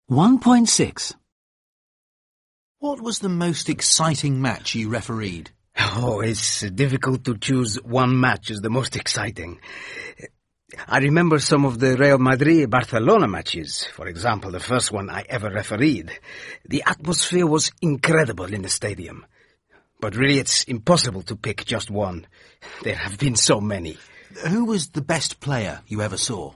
1.6. What was the most exciting match you refereed? Oh, it's difficult to choose one match as the most exciting. I remember some of the Real Madrid-Barcelona matches. For example, the first one I ever refereed. The atmosphere was incredible in the stadium. But really, it's impossible to pick just one. There have been so many. Who was the best player you ever saw?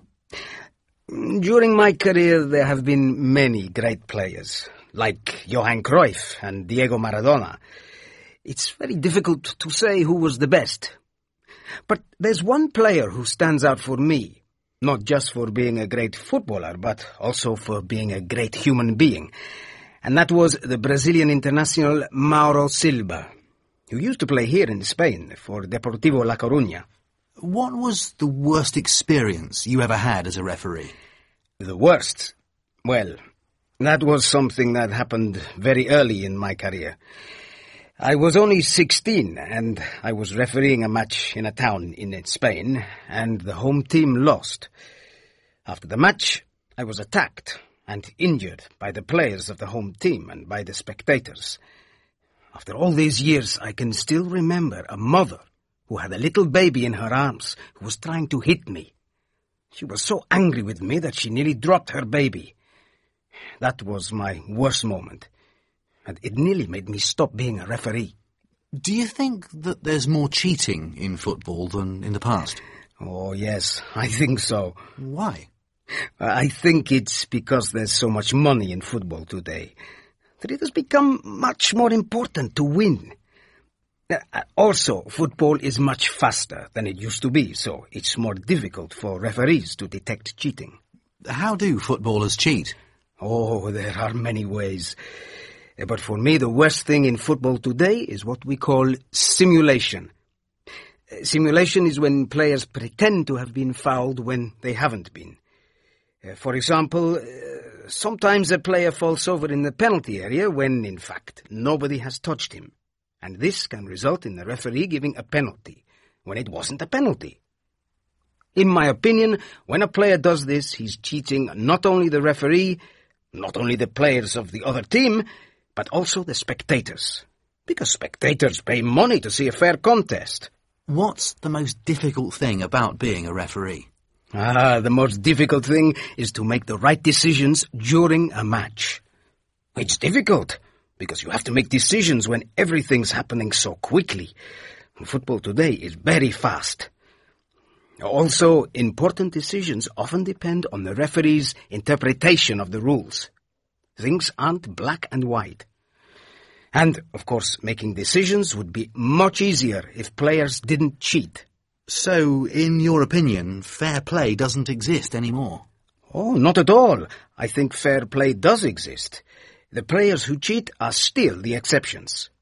During my career, there have been many great players, like Johan Cruyff and Diego Maradona. It's very difficult to say who was the best. But there's one player who stands out for me, not just for being a great footballer, but also for being a great human being. And that was the Brazilian international Mauro Silva, who used to play here in Spain for Deportivo La Coruña. What was the worst experience you ever had as a referee? The worst? Well, that was something that happened very early in my career. I was only 16 and I was refereeing a match in a town in Spain, and the home team lost. After the match, I was attacked and injured by the players of the home team and by the spectators. After all these years, I can still remember a mother who had a little baby in her arms who was trying to hit me. She was so angry with me that she nearly dropped her baby. That was my worst moment, and it nearly made me stop being a referee. Do you think that there's more cheating in football than in the past? Oh, yes, I think so. Why? I think it's because there's so much money in football today that it has become much more important to win. Also, football is much faster than it used to be, so it's more difficult for referees to detect cheating. How do footballers cheat? Oh, there are many ways. But for me, the worst thing in football today is what we call simulation. Simulation is when players pretend to have been fouled when they haven't been. For example, sometimes a player falls over in the penalty area when, in fact, nobody has touched him. And this can result in the referee giving a penalty when it wasn't a penalty. In my opinion, when a player does this, he's cheating not only the referee, not only the players of the other team, but also the spectators. Because spectators pay money to see a fair contest. What's the most difficult thing about being a referee? The most difficult thing is to make the right decisions during a match. It's difficult, because you have to make decisions when everything's happening so quickly. Football today is very fast. Also, important decisions often depend on the referee's interpretation of the rules. Things aren't black and white. And, of course, making decisions would be much easier if players didn't cheat. So, in your opinion, fair play doesn't exist anymore? Oh, not at all. I think fair play does exist. The players who cheat are still the exceptions.